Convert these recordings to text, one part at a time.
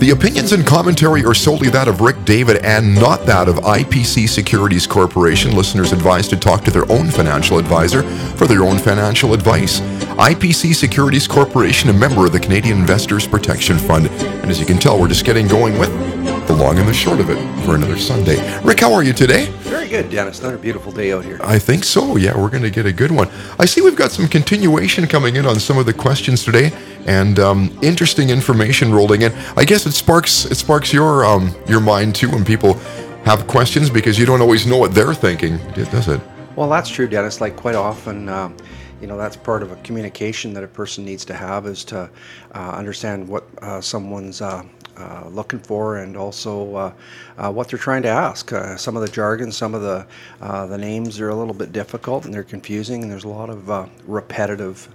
The opinions and commentary are solely that of Rick David and not that of IPC Securities Corporation. Listeners advised to talk to their own financial advisor for their own financial advice. IPC Securities Corporation, a member of the Canadian Investors Protection Fund. And as you can tell, we're just getting going with the long and the short of it for another Sunday. Rick, how are you today? Very good, Dennis. Another beautiful day out here. I think so. Yeah, we're going to get a good one. I see we've got some continuation coming in on some of the questions today, and interesting information rolling in. I guess it sparks your mind too when people have questions, because you don't always know what they're thinking, does it? Well, that's true, Dennis. Like quite often, that's part of a communication that a person needs to have, is to understand what someone's looking for, and also what they're trying to ask. Some of the jargon, some of the names are a little bit difficult and they're confusing, and there's a lot of repetitive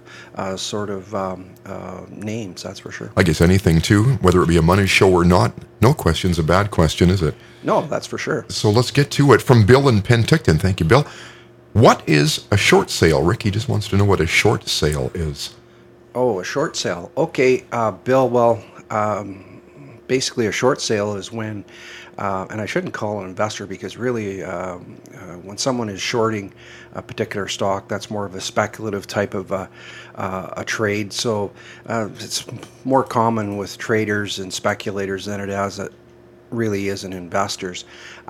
names, that's for sure. I guess anything too, whether it be a money show or not, no question's a bad question, is it? No, that's for sure. So let's get to it. From Bill in Penticton. Thank you, Bill. What is a short sale? Ricky just wants to know what a short sale is. Oh, a short sale. Okay, Bill, well, basically a short sale is when, and I shouldn't call an investor, because really when someone is shorting a particular stock, that's more of a speculative type of a trade. So it's more common with traders and speculators than it really is in investors.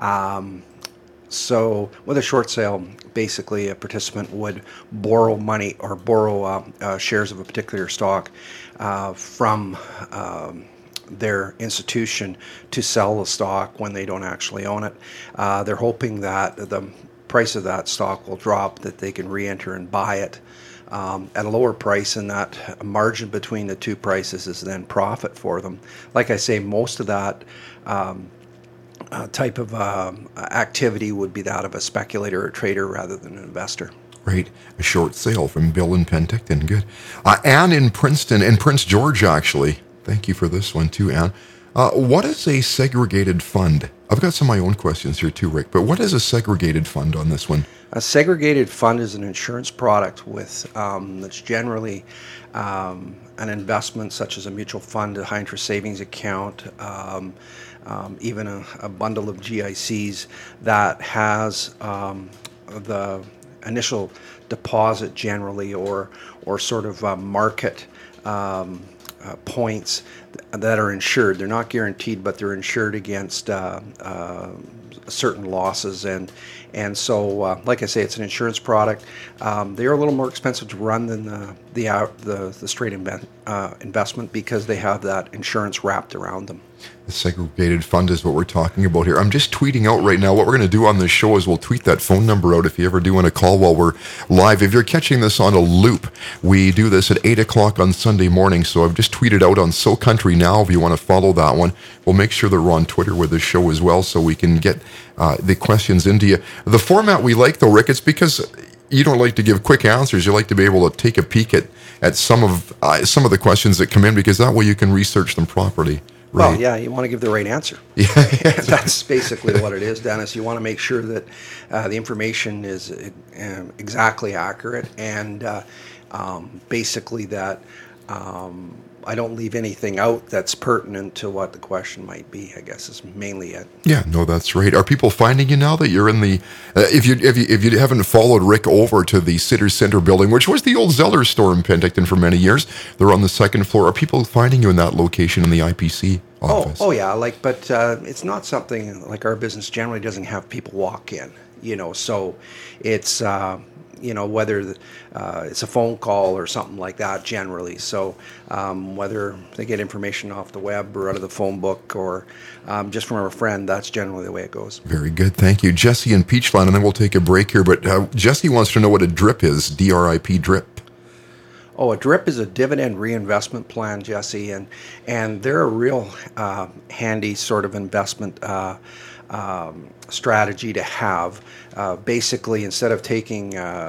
So with a short sale, basically a participant would borrow money or borrow shares of a particular stock from their institution to sell the stock when they don't actually own it. They're hoping that the price of that stock will drop, that they can re-enter and buy it at a lower price, and that margin between the two prices is then profit for them. Like I say, most of that type of activity would be that of a speculator or trader rather than an investor. Right. A short sale from Bill in Penticton. Good. Anne in Princeton, and Prince George, actually. Thank you for this one too, Anne. What is a segregated fund? I've got some of my own questions here too, Rick, but what is a segregated fund on this one? A segregated fund is an insurance product with that's generally an investment such as a mutual fund, a high interest savings account, even a bundle of GICs that has the initial deposit generally or sort of market points that are insured. They're not guaranteed, but they're insured against certain losses, and so like I say, it's an insurance product. They are a little more expensive to run than the straight investment, because they have that insurance wrapped around them. The segregated fund is what we're talking about here. I'm just tweeting out right now. What we're going to do on this show is we'll tweet that phone number out if you ever do want to call while we're live. If you're catching this on a loop, we do this at 8 o'clock on Sunday morning. So I've just tweeted out on So Country Now if you want to follow that one. We'll make sure that we're on Twitter with the show as well, so we can get the questions into you. The format we like, though, Rick, it's because you don't like to give quick answers. You like to be able to take a peek at some of the questions that come in, because that way you can research them properly. Right. Well, yeah, you want to give the right answer. Yeah. That's basically what it is, Dennis. You want to make sure that the information is exactly accurate, and basically that I don't leave anything out that's pertinent to what the question might be, I guess is mainly it. Yeah, no, that's right. Are people finding you now that you're in the, if you haven't followed Rick over to the Sitters Center building, which was the old Zeller store in Penticton for many years, they're on the second floor. Are people finding you in that location in the IPC office? Oh yeah, but it's not something, like our business generally doesn't have people walk in, so it's, whether it's a phone call or something like that generally. So whether they get information off the web or out of the phone book or just from a friend, that's generally the way it goes. Very good. Thank you. Jesse in Peachland, and then we'll take a break here. But Jesse wants to know what a DRIP is, DRIP, DRIP. Oh, a DRIP is a dividend reinvestment plan, Jesse, and they're a real handy sort of investment strategy to have. Basically, instead of taking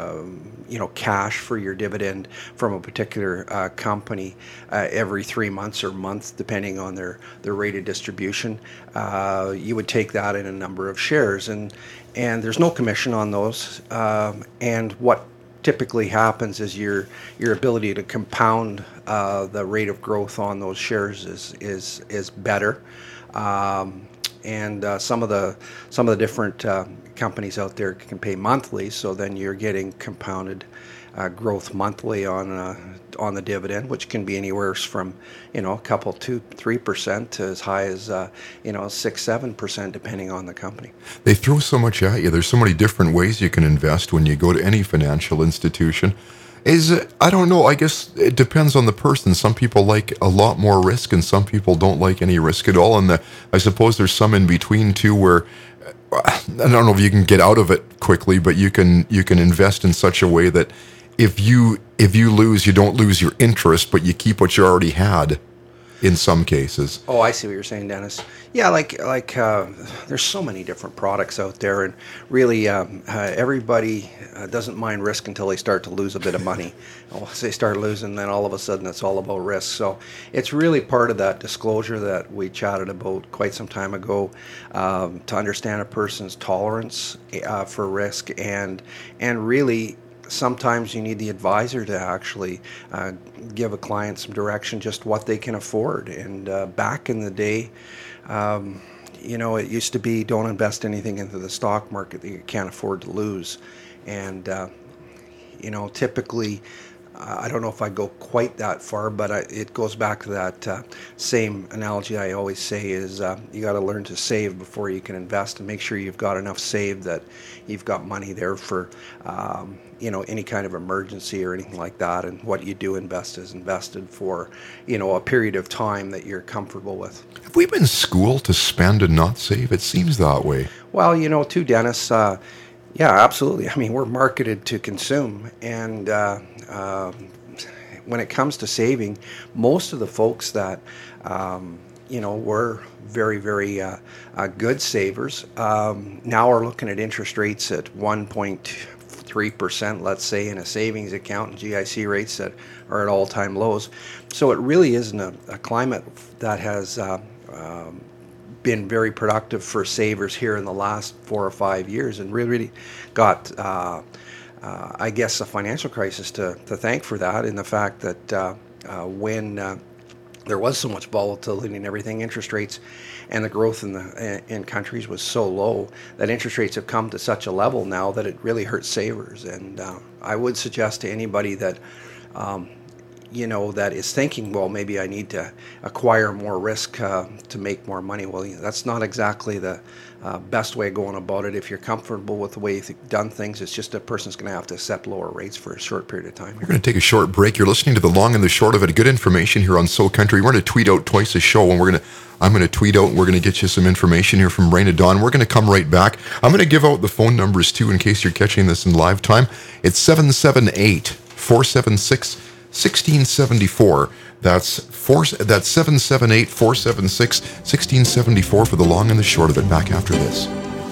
cash for your dividend from a particular company every 3 months or month, depending on their rate of distribution, you would take that in a number of shares, and there's no commission on those. And what typically happens is your ability to compound the rate of growth on those shares is better. And some of the different companies out there can pay monthly, so then you're getting compounded growth monthly on the dividend, which can be anywhere from a couple 2-3% to as high as 6-7% depending on the company. They throw so much at you. There's so many different ways you can invest when you go to any financial institution. I don't know, I guess it depends on the person. Some people like a lot more risk and some people don't like any risk at all. And I suppose there's some in between too where I don't know if you can get out of it quickly, but you can invest in such a way that if you lose, you don't lose your interest, but you keep what you already had in some cases. Oh, I see what you're saying, Dennis. Yeah, like there's so many different products out there, and really everybody doesn't mind risk until they start to lose a bit of money. Once they start losing, then all of a sudden it's all about risk. So it's really part of that disclosure that we chatted about quite some time ago, to understand a person's tolerance for risk, and really sometimes you need the advisor to actually give a client some direction, just what they can afford. And back in the day, it used to be don't invest anything into the stock market that you can't afford to lose. And, typically, I don't know if I go quite that far, but it goes back to that same analogy I always say is you got to learn to save before you can invest, and make sure you've got enough saved that you've got money there for any kind of emergency or anything like that. And what you do invest is invested for a period of time that you're comfortable with. Have we been schooled to spend and not save? It seems that way. Well, too, Dennis, yeah, absolutely. I mean, we're marketed to consume, and when it comes to saving, most of the folks that were very, very good savers now are looking at interest rates at 1.3%, let's say, in a savings account, and GIC rates that are at all-time lows. So it really isn't a climate that has been very productive for savers here in the last 4 or 5 years, and really got, I guess, the financial crisis to thank for that, in the fact that when there was so much volatility and everything, interest rates and the growth in countries was so low that interest rates have come to such a level now that it really hurts savers. And I would suggest to anybody that that is thinking, well, maybe I need to acquire more risk to make more money. Well, that's not exactly the best way of going about it. If you're comfortable with the way you've done things, it's just a person's going to have to accept lower rates for a short period of time. We're going to take a short break. You're listening to The Long and the Short of It. Good information here on So Country. We're going to tweet out twice a show, and I'm going to tweet out, and we're going to get you some information here from Raina Dawn. We're going to come right back. I'm going to give out the phone numbers, too, in case you're catching this in live time. It's 778-476-1674. That's 778-476-1674 for The Long and the Short of It. Back after this.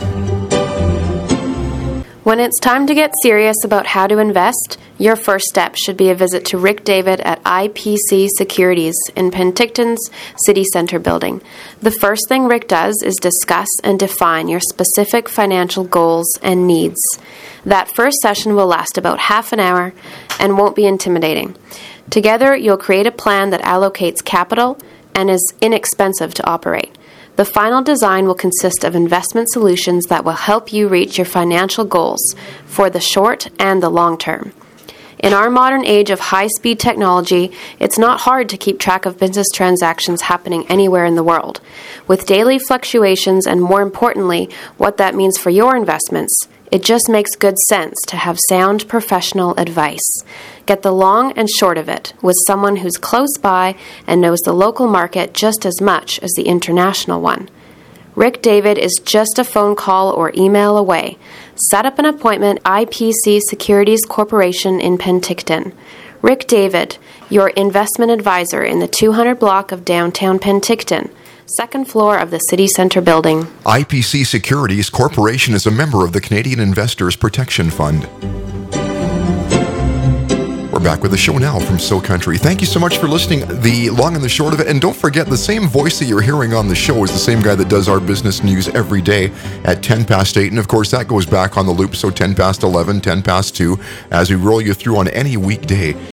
When it's time to get serious about how to invest, your first step should be a visit to Rick David at IPC Securities in Penticton's City Centre building. The first thing Rick does is discuss and define your specific financial goals and needs. That first session will last about half an hour and won't be intimidating. Together, you'll create a plan that allocates capital and is inexpensive to operate. The final design will consist of investment solutions that will help you reach your financial goals for the short and the long term. In our modern age of high-speed technology, it's not hard to keep track of business transactions happening anywhere in the world. With daily fluctuations and, more importantly, what that means for your investments, it just makes good sense to have sound professional advice. Get the long and short of it with someone who's close by and knows the local market just as much as the international one. Rick David is just a phone call or email away. Set up an appointment at IPC Securities Corporation in Penticton. Rick David, your investment advisor in the 200 block of downtown Penticton, second floor of the City Centre building. IPC Securities Corporation is a member of the Canadian Investors Protection Fund. We're back with the show now from So Country. Thank you so much for listening. The long and the short of it, and don't forget, the same voice that you're hearing on the show is the same guy that does our business news every day at 10 past 8. And of course, that goes back on the loop, so 10 past 11, 10 past 2, as we roll you through on any weekday.